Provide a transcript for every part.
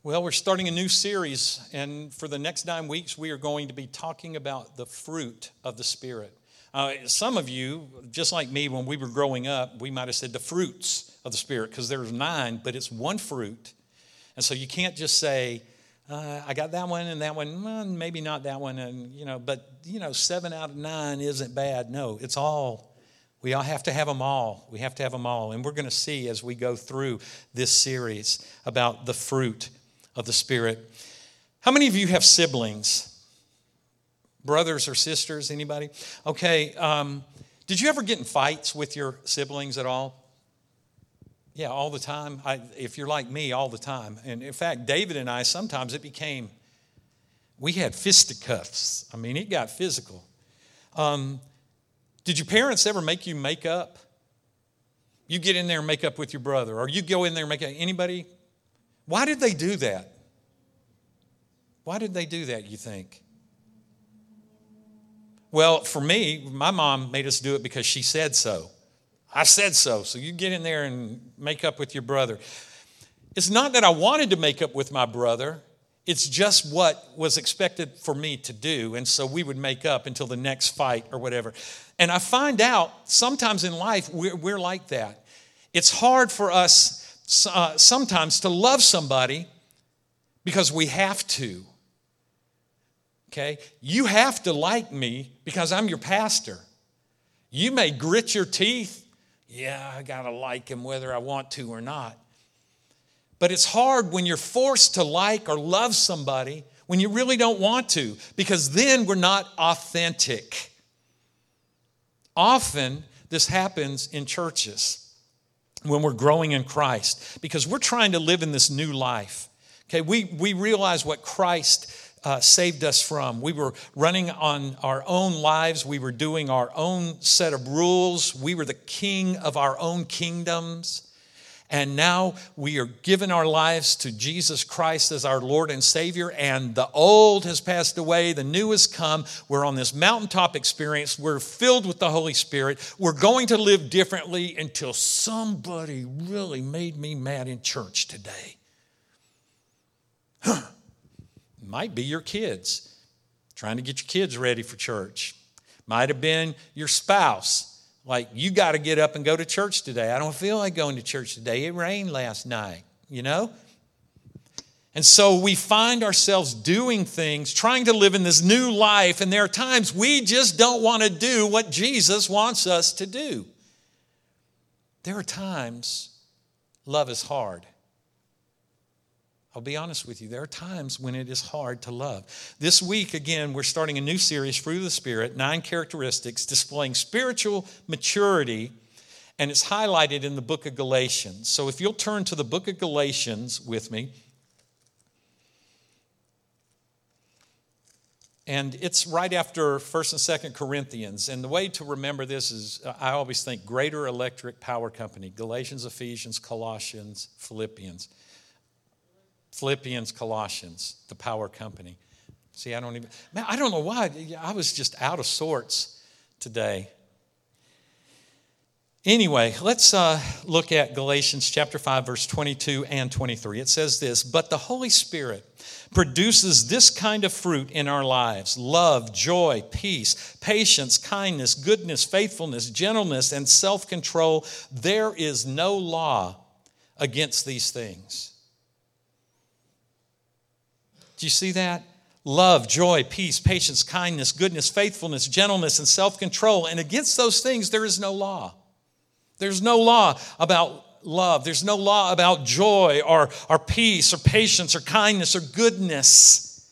Well, we're starting a new series, and for the next 9 weeks, we are going to be talking about the fruit of the Spirit. Some of you, just like me, when we were growing up, we might have said the fruits of the Spirit, because there's 9, but it's one fruit. And so you can't just say, I got that one and that one, well, maybe not that one, and but 7 out of 9 isn't bad. No, it's all. We all have to have them all. We have to have them all. And we're going to see as we go through this series about the fruit of the Spirit. How many of you have siblings? Brothers or sisters, anybody? Okay, did you ever get in fights with your siblings at all? Yeah, all the time. If you're like me, all the time. And in fact, David and I, sometimes we had fisticuffs. I mean, it got physical. Did your parents ever make you make up? You get in there and make up with your brother, or you go in there and make up. Anybody? Why did they do that? Why did they do that, you think? Well, for me, my mom made us do it because she said so. I said so. So you get in there and make up with your brother. It's not that I wanted to make up with my brother. It's just what was expected for me to do. And so we would make up until the next fight or whatever. And I find out sometimes in life we're like that. It's hard for us sometimes to love somebody because we have to. Okay? You have to like me because I'm your pastor. You may grit your teeth. Yeah, I got to like him whether I want to or not. But it's hard when you're forced to like or love somebody when you really don't want to, because then we're not authentic. Often this happens in churches when we're growing in Christ, because we're trying to live in this new life. Okay, we realize what Christ saved us from. We were running on our own lives. We were doing our own set of rules. We were the king of our own kingdoms. And now we are giving our lives to Jesus Christ as our Lord and Savior, and the old has passed away, the new has come. We're on this mountaintop experience. We're filled with the Holy Spirit. We're going to live differently until somebody really made me mad in church today. Might be your kids, trying to get your kids ready for church. Might have been your spouse. Like, you got to get up and go to church today. I don't feel like going to church today. It rained last night, And so we find ourselves doing things, trying to live in this new life, and there are times we just don't want to do what Jesus wants us to do. There are times love is hard. I'll be honest with you. There are times when it is hard to love. This week, again, we're starting a new series, Fruit of the Spirit, 9 characteristics displaying spiritual maturity, and it's highlighted in the book of Galatians. So if you'll turn to the book of Galatians with me, and it's right after 1st and 2nd Corinthians. And the way to remember this is, I always think, Greater Electric Power Company, Galatians, Ephesians, Colossians, Philippians, Colossians, the power company. See, I don't know why. I was just out of sorts today. Anyway, let's look at Galatians chapter 5, verse 22 and 23. It says this: "But the Holy Spirit produces this kind of fruit in our lives: love, joy, peace, patience, kindness, goodness, faithfulness, gentleness, and self-control. There is no law against these things." Do you see that? Love, joy, peace, patience, kindness, goodness, faithfulness, gentleness, and self-control. And against those things, there is no law. There's no law about love. There's no law about joy or peace or patience or kindness or goodness.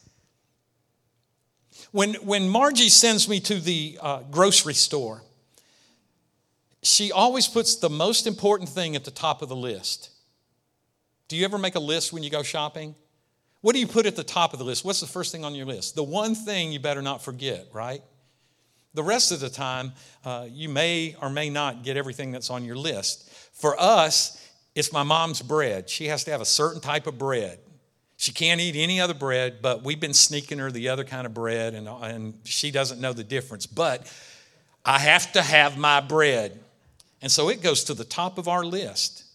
When Margie sends me to the grocery store, she always puts the most important thing at the top of the list. Do you ever make a list when you go shopping? What do you put at the top of the list? What's the first thing on your list? The one thing you better not forget, right? The rest of the time, you may or may not get everything that's on your list. For us, it's my mom's bread. She has to have a certain type of bread. She can't eat any other bread, but we've been sneaking her the other kind of bread, and she doesn't know the difference. But I have to have my bread. And so it goes to the top of our list.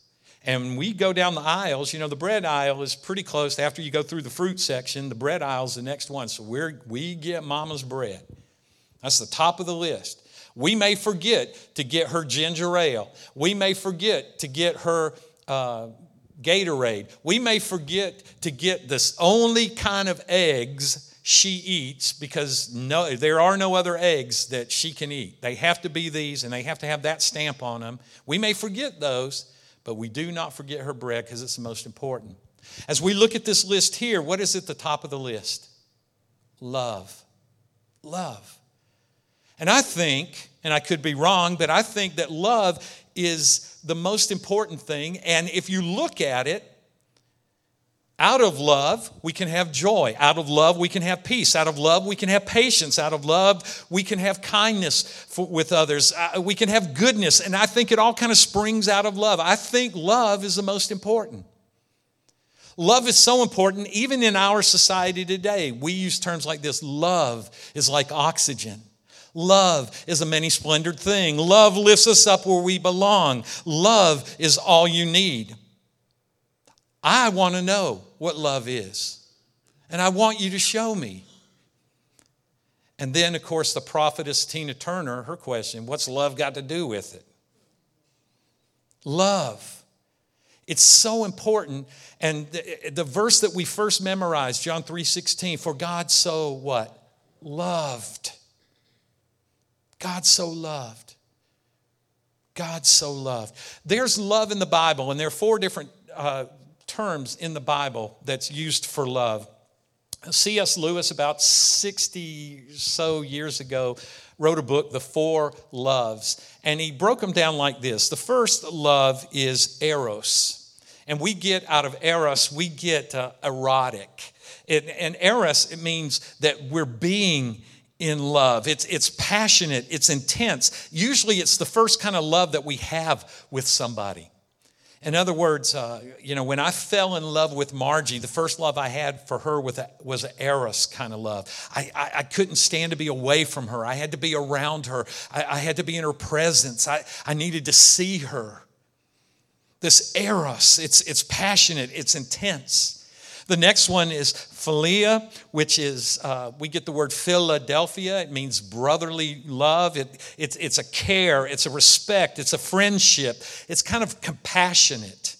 And we go down the aisles. You know, the bread aisle is pretty close. After you go through the fruit section, the bread aisle is the next one. So we get Mama's bread. That's the top of the list. We may forget to get her ginger ale. We may forget to get her Gatorade. We may forget to get this only kind of eggs she eats, because there are no other eggs that she can eat. They have to be these, and they have to have that stamp on them. We may forget those, but we do not forget her bread, because it's the most important. As we look at this list here, what is at the top of the list? Love. Love. And I think, and I could be wrong, but I think that love is the most important thing. And if you look at it, out of love, we can have joy. Out of love, we can have peace. Out of love, we can have patience. Out of love, we can have kindness with others. We can have goodness. And I think it all kind of springs out of love. I think love is the most important. Love is so important, even in our society today. We use terms like this. Love is like oxygen. Love is a many-splendored thing. Love lifts us up where we belong. Love is all you need. I want to know what love is, and I want you to show me. And then, of course, the prophetess Tina Turner, her question, what's love got to do with it? Love. It's so important. And the verse that we first memorized, John 3:16, for God so what? Loved. God so loved. God so loved. There's love in the Bible, and there are 4 different terms in the Bible that's used for love. C.S. Lewis, about 60 so years ago, wrote a book, The 4 Loves, and he broke them down like this. The first love is eros, and we get out of eros, we get erotic. And eros, it means that we're being in love. It's passionate, it's intense. Usually it's the first kind of love that we have with somebody. In other words, when I fell in love with Margie, the first love I had for her was an eros kind of love. I couldn't stand to be away from her. I had to be around her. I had to be in her presence. I needed to see her. This eros, it's passionate, it's intense. The next one is philia, which is, we get the word Philadelphia. It means brotherly love. It's a care, it's a respect, it's a friendship. It's kind of compassionate.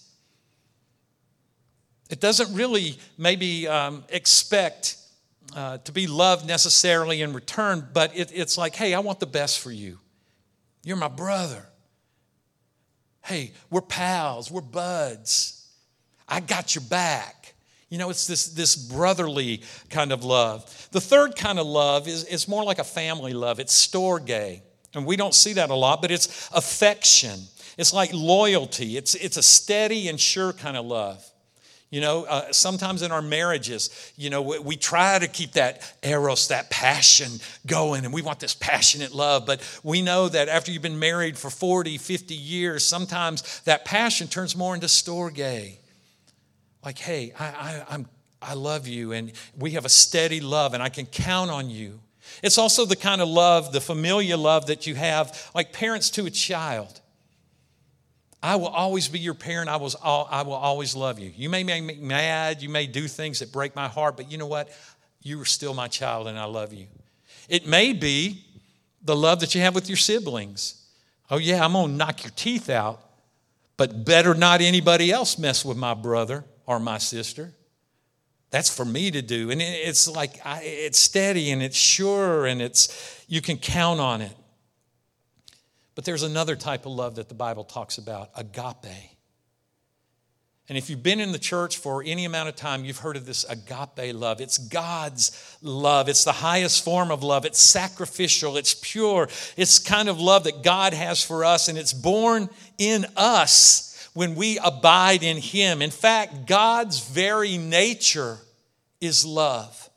It doesn't really maybe expect to be loved necessarily in return, but it's like, hey, I want the best for you. You're my brother. Hey, we're pals, we're buds. I got your back. You know, it's this brotherly kind of love. The third kind of love is more like a family love. It's storge. And we don't see that a lot, but it's affection. It's like loyalty. It's a steady and sure kind of love. You know, sometimes in our marriages, you know, we try to keep that eros, that passion going, and we want this passionate love. But we know that after you've been married for 40, 50 years, sometimes that passion turns more into storge. Like, hey, I love you, and we have a steady love, and I can count on you. It's also the kind of love, the familial love that you have, like parents to a child. I will always be your parent. I will always love you. You may make me mad. You may do things that break my heart, but you know what? You are still my child, and I love you. It may be the love that you have with your siblings. Oh, yeah, I'm going to knock your teeth out, but better not anybody else mess with my brother or my sister. That's for me to do. And it's like, it's steady and it's sure and you can count on it. But there's another type of love that the Bible talks about, agape. And if you've been in the church for any amount of time, you've heard of this agape love. It's God's love. It's the highest form of love. It's sacrificial. It's pure. It's kind of love that God has for us, and it's born in us when we abide in Him. In fact, God's very nature is love.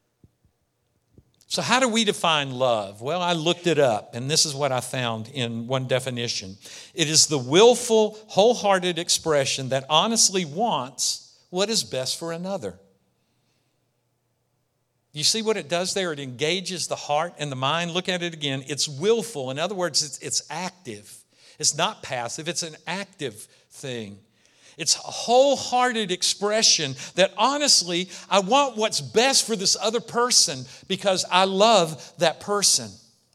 So how do we define love? Well, I looked it up, and this is what I found in one definition. It is the willful, wholehearted expression that honestly wants what is best for another. You see what it does there? It engages the heart and the mind. Look at it again. It's willful. In other words, it's active. It's not passive. It's an active thing. It's a wholehearted expression that honestly, I want what's best for this other person because I love that person.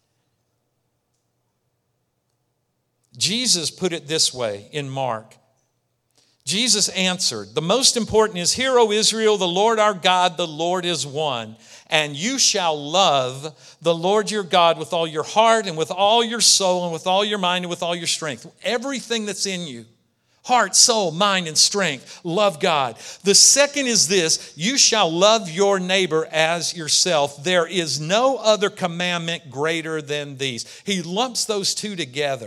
Jesus put it this way in Mark. Jesus answered, the most important is, hear, O Israel, the Lord our God, the Lord is one. And you shall love the Lord your God with all your heart and with all your soul and with all your mind and with all your strength. Everything that's in you, heart, soul, mind, and strength, love God. The second is this, you shall love your neighbor as yourself. There is no other commandment greater than these. He lumps those two together.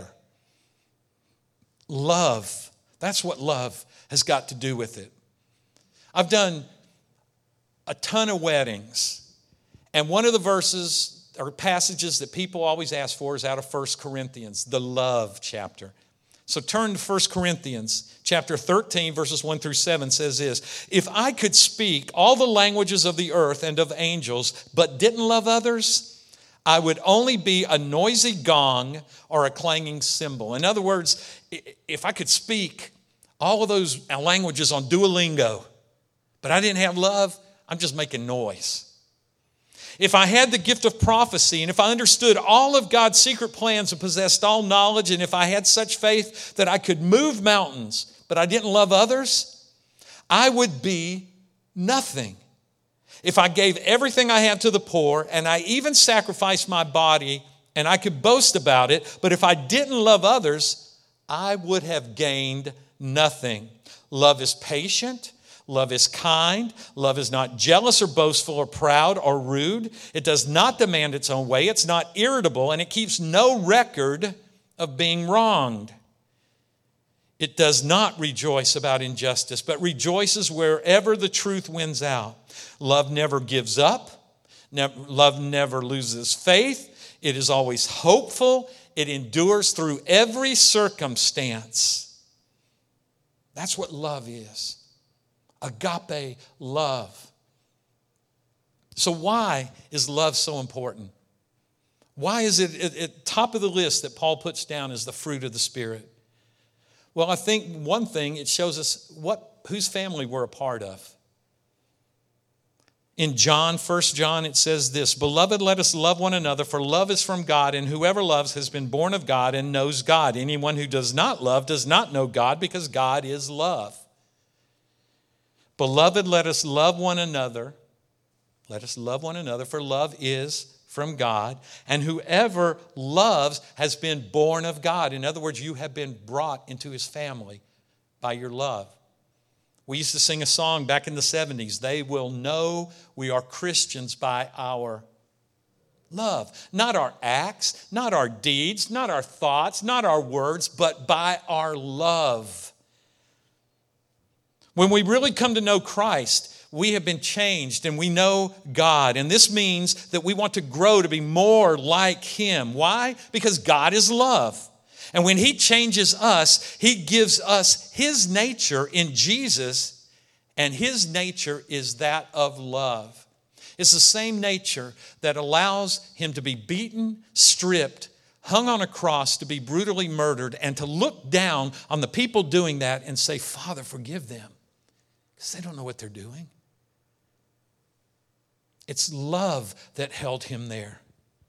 Love. That's what love has got to do with it. I've done a ton of weddings. And one of the verses or passages that people always ask for is out of 1 Corinthians, the love chapter. So turn to 1 Corinthians chapter 13, verses 1 through 7 says this, if I could speak all the languages of the earth and of angels, but didn't love others, I would only be a noisy gong or a clanging cymbal. In other words, if I could speak all of those languages on Duolingo, but I didn't have love, I'm just making noise. If I had the gift of prophecy, and if I understood all of God's secret plans and possessed all knowledge, and if I had such faith that I could move mountains, but I didn't love others, I would be nothing. If I gave everything I have to the poor, and I even sacrificed my body, and I could boast about it, but if I didn't love others, I would have gained nothing. Love is patient. Love is kind. Love is not jealous or boastful or proud or rude. It does not demand its own way. It's not irritable, and it keeps no record of being wronged. It does not rejoice about injustice, but rejoices wherever the truth wins out. Love never gives up. Love never loses faith. It is always hopeful. It endures through every circumstance. That's what love is. Agape love. So why is love so important? Why is it at top of the list that Paul puts down as the fruit of the Spirit? Well, I think one thing, it shows us whose family we're a part of. In 1 John, it says this, beloved, let us love one another, for love is from God, and whoever loves has been born of God and knows God. Anyone who does not love does not know God, because God is love. Beloved, let us love one another. Let us love one another, for love is from God. And whoever loves has been born of God. In other words, you have been brought into his family by your love. We used to sing a song back in the 70s. They will know we are Christians by our love. Not our acts, not our deeds, not our thoughts, not our words, but by our love. When we really come to know Christ, we have been changed and we know God. And this means that we want to grow to be more like him. Why? Because God is love. And when he changes us, he gives us his nature in Jesus, and his nature is that of love. It's the same nature that allows him to be beaten, stripped, hung on a cross, to be brutally murdered, and to look down on the people doing that and say, Father, forgive them. Because they don't know what they're doing. It's love that held him there.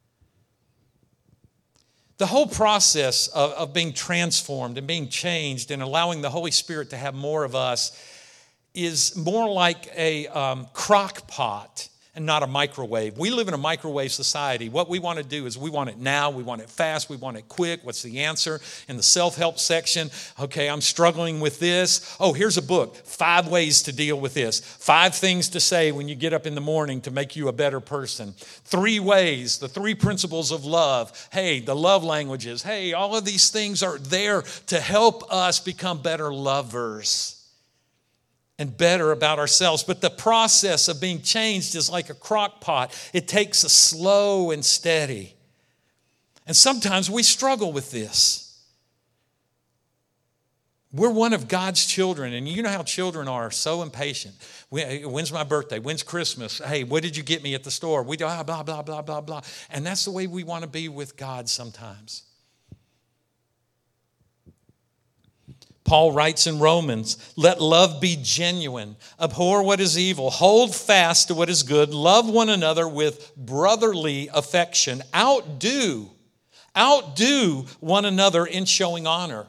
The whole process of being transformed and being changed and allowing the Holy Spirit to have more of us is more like a crock pot and not a microwave. We live in a microwave society. What we want to do is we want it now, we want it fast, we want it quick. What's the answer? In the self-help section, okay, I'm struggling with this. Oh, here's a book, 5 ways to deal with this. 5 things to say when you get up in the morning to make you a better person. 3 ways, the 3 principles of love. Hey, the love languages. Hey, all of these things are there to help us become better lovers and better about ourselves. But the process of being changed is like a crock pot. It takes a slow and steady. And sometimes we struggle with this. We're one of God's children, and you know how children are so impatient. When's my birthday? When's Christmas? Hey, what did you get me at the store? We do blah, blah, blah, blah, blah. And that's the way we want to be with God sometimes. Paul writes in Romans, let love be genuine. Abhor what is evil. Hold fast to what is good. Love one another with brotherly affection. Outdo one another in showing honor.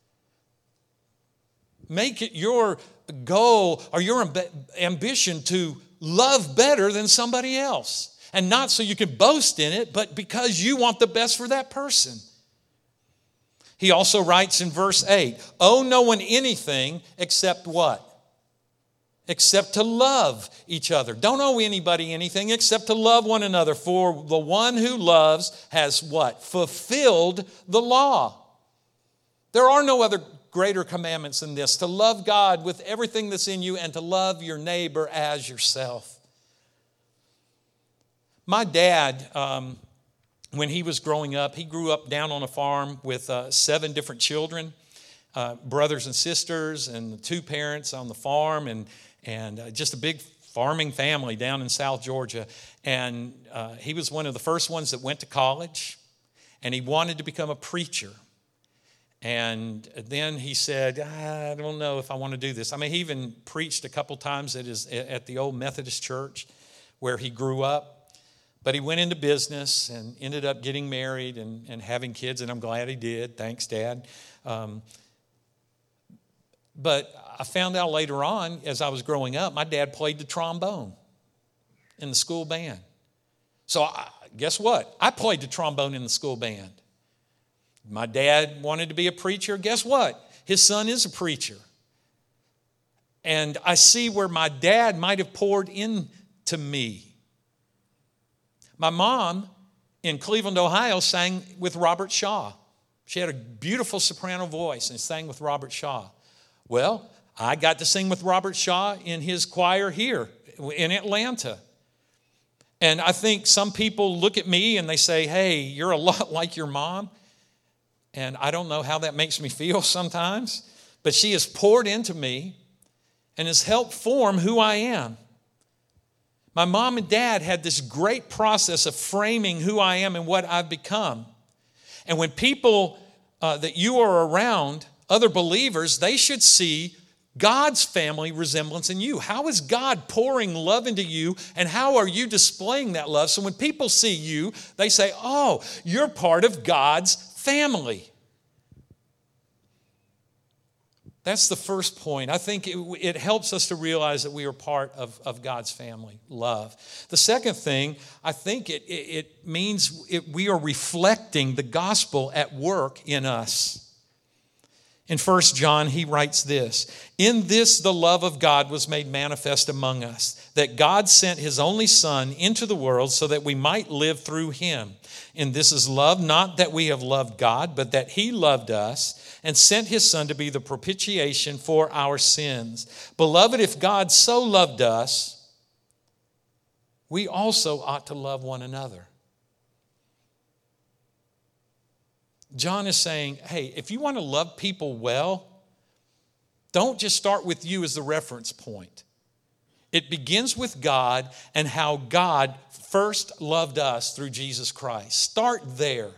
Make it your goal or your ambition to love better than somebody else. And not so you can boast in it, but because you want the best for that person. He also writes in verse 8, owe no one anything except what? Except to love each other. Don't owe anybody anything except to love one another. For the one who loves has what? Fulfilled the law. There are no other greater commandments than this, to love God with everything that's in you and to love your neighbor as yourself. My dad, when he was growing up, he grew up down on a farm with 7 different children, brothers and sisters, and 2 parents on the farm, and just a big farming family down in South Georgia. And he was one of the first ones that went to college, and he wanted to become a preacher. And then he said, I don't know if I want to do this. I mean, he even preached a couple times at the old Methodist church where he grew up. But he went into business and ended up getting married and having kids, and I'm glad he did. Thanks, Dad. But I found out later on, as I was growing up, my dad played the trombone in the school band. So guess what? I played the trombone in the school band. My dad wanted to be a preacher. Guess what? His son is a preacher. And I see where my dad might have poured into me. My mom in Cleveland, Ohio, sang with Robert Shaw. She had a beautiful soprano voice and sang with Robert Shaw. Well, I got to sing with Robert Shaw in his choir here in Atlanta. And I think some people look at me and they say, hey, you're a lot like your mom. And I don't know how that makes me feel sometimes, but she has poured into me and has helped form who I am. My mom and dad had this great process of framing who I am and what I've become. And when people that you are around, other believers, they should see God's family resemblance in you. How is God pouring love into you, and how are you displaying that love? So when people see you, they say, oh, you're part of God's family. That's the first point. I think it helps us to realize that we are part of God's family, love. The second thing, I think it means we are reflecting the gospel at work in us. In 1 John, he writes this, in this the love of God was made manifest among us, that God sent his only Son into the world so that we might live through him. And this is love, not that we have loved God, but that he loved us and sent his Son to be the propitiation for our sins. Beloved, if God so loved us, we also ought to love one another. John is saying, hey, if you want to love people well, don't just start with you as the reference point. It begins with God and how God first loved us through Jesus Christ. Start there.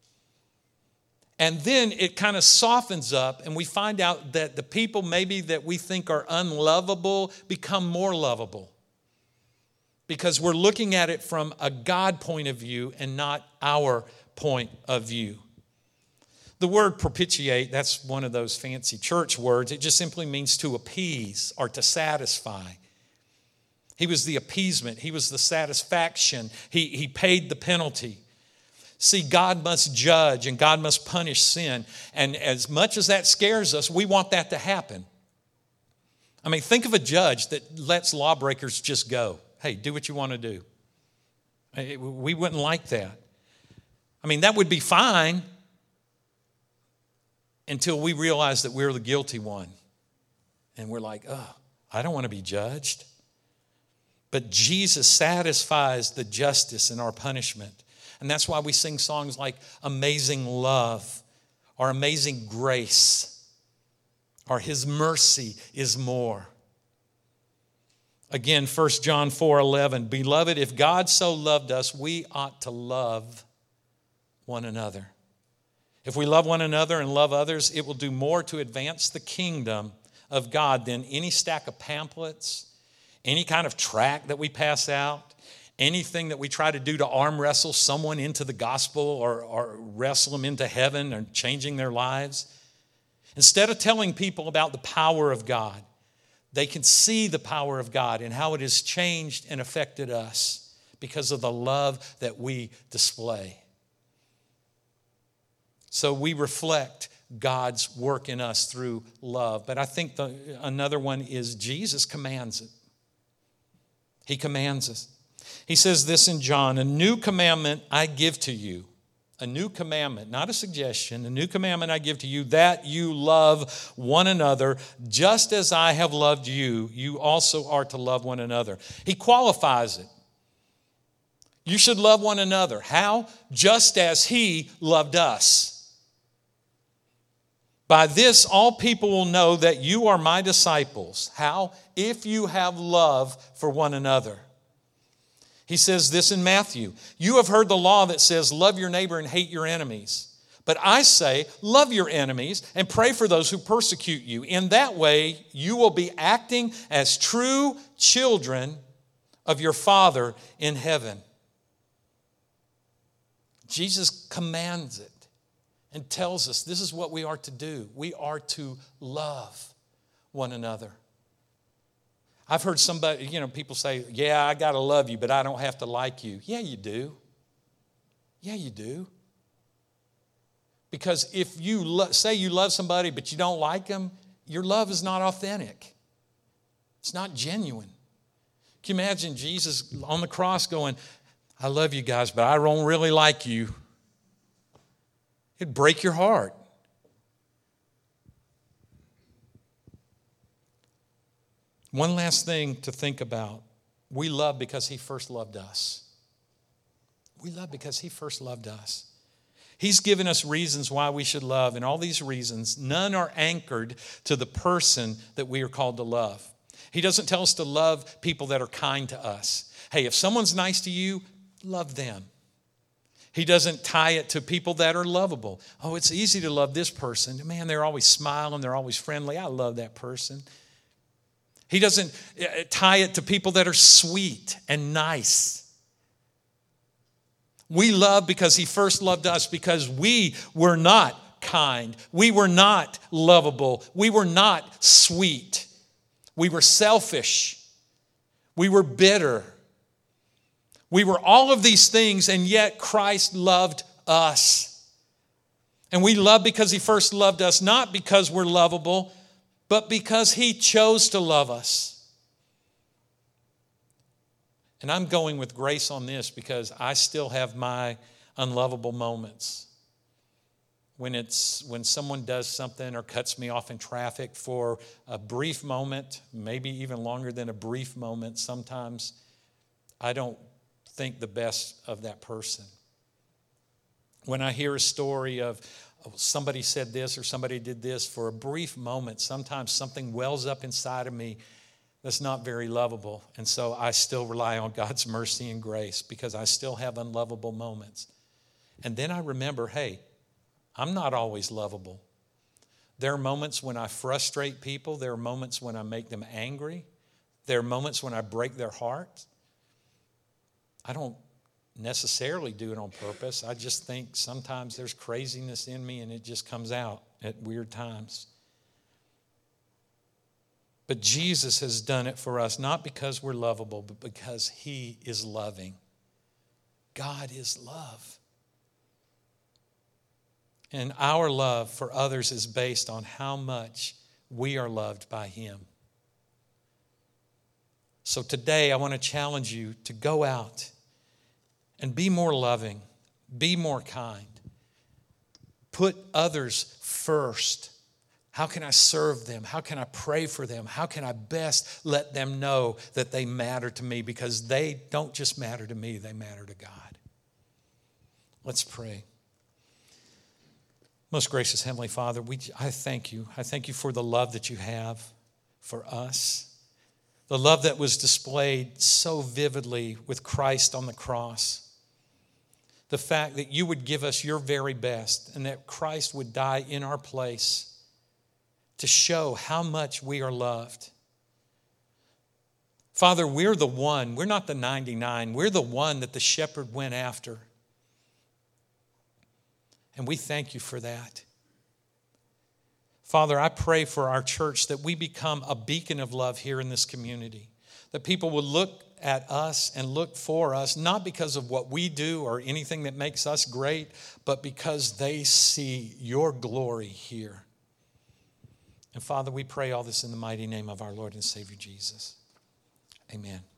And then it kind of softens up, and we find out that the people maybe that we think are unlovable become more lovable. Because we're looking at it from a God point of view and not our point of view. The word propitiate, that's one of those fancy church words. It just simply means to appease or to satisfy. He was the appeasement. He was the satisfaction. He paid the penalty. See, God must judge and God must punish sin. And as much as that scares us, we want that to happen. I mean, think of a judge that lets lawbreakers just go. Hey, do what you want to do. We wouldn't like that. I mean, that would be fine until we realize that we're the guilty one. And we're like, oh, I don't want to be judged. But Jesus satisfies the justice in our punishment. And that's why we sing songs like Amazing Love or Amazing Grace or His Mercy is More. Again, 1 John 4:11, Beloved, if God so loved us, we ought to love one another. If we love one another and love others, it will do more to advance the kingdom of God than any stack of pamphlets, any kind of tract that we pass out, anything that we try to do to arm wrestle someone into the gospel or wrestle them into heaven or changing their lives. Instead of telling people about the power of God, they can see the power of God and how it has changed and affected us because of the love that we display. So we reflect God's work in us through love. But I think another one is Jesus commands it. He commands us. He says this in John, "A new commandment I give to you." A new commandment, not a suggestion. "A new commandment I give to you, that you love one another. Just as I have loved you, you also are to love one another." He qualifies it. You should love one another. How? Just as He loved us. "By this, all people will know that you are my disciples." How? If you have love for one another. He says this in Matthew, "You have heard the law that says, love your neighbor and hate your enemies. But I say, love your enemies and pray for those who persecute you. In that way, you will be acting as true children of your Father in heaven." Jesus commands it and tells us this is what we are to do. We are to love one another. I've heard people say, "Yeah, I got to love you, but I don't have to like you." Yeah, you do. Yeah, you do. Because if you say you love somebody, but you don't like them, your love is not authentic. It's not genuine. Can you imagine Jesus on the cross going, "I love you guys, but I don't really like you"? It'd break your heart. One last thing to think about. We love because He first loved us. We love because He first loved us. He's given us reasons why we should love, and all these reasons, none are anchored to the person that we are called to love. He doesn't tell us to love people that are kind to us. Hey, if someone's nice to you, love them. He doesn't tie it to people that are lovable. Oh, it's easy to love this person. Man, they're always smiling. They're always friendly. I love that person. He doesn't tie it to people that are sweet and nice. We love because He first loved us, because we were not kind. We were not lovable. We were not sweet. We were selfish. We were bitter. We were all of these things, and yet Christ loved us. And we love because He first loved us, not because we're lovable, but because He chose to love us. And I'm going with grace on this because I still have my unlovable moments. When someone does something or cuts me off in traffic for a brief moment, maybe even longer than a brief moment, sometimes I don't think the best of that person. When I hear a story of somebody said this or somebody did this for a brief moment, sometimes something wells up inside of me that's not very lovable. And so I still rely on God's mercy and grace because I still have unlovable moments. And then I remember, hey, I'm not always lovable. There are moments when I frustrate people. There are moments when I make them angry. There are moments when I break their heart. I don't necessarily do it on purpose. I just think sometimes there's craziness in me and it just comes out at weird times. But Jesus has done it for us, not because we're lovable, but because He is loving. God is love. And our love for others is based on how much we are loved by Him. So today I want to challenge you to go out and be more loving, be more kind. Put others first. How can I serve them? How can I pray for them? How can I best let them know that they matter to me? Because they don't just matter to me, they matter to God. Let's pray. Most gracious Heavenly Father, I thank you. I thank you for the love that you have for us. The love that was displayed so vividly with Christ on the cross. the fact that you would give us your very best and that Christ would die in our place to show how much we are loved. Father, we're the one. We're not the 99. We're the one that the shepherd went after. And we thank you for that. Father, I pray for our church that we become a beacon of love here in this community. That people will look at us and look for us, not because of what we do or anything that makes us great, but because they see your glory here. And Father, we pray all this in the mighty name of our Lord and Savior Jesus. Amen.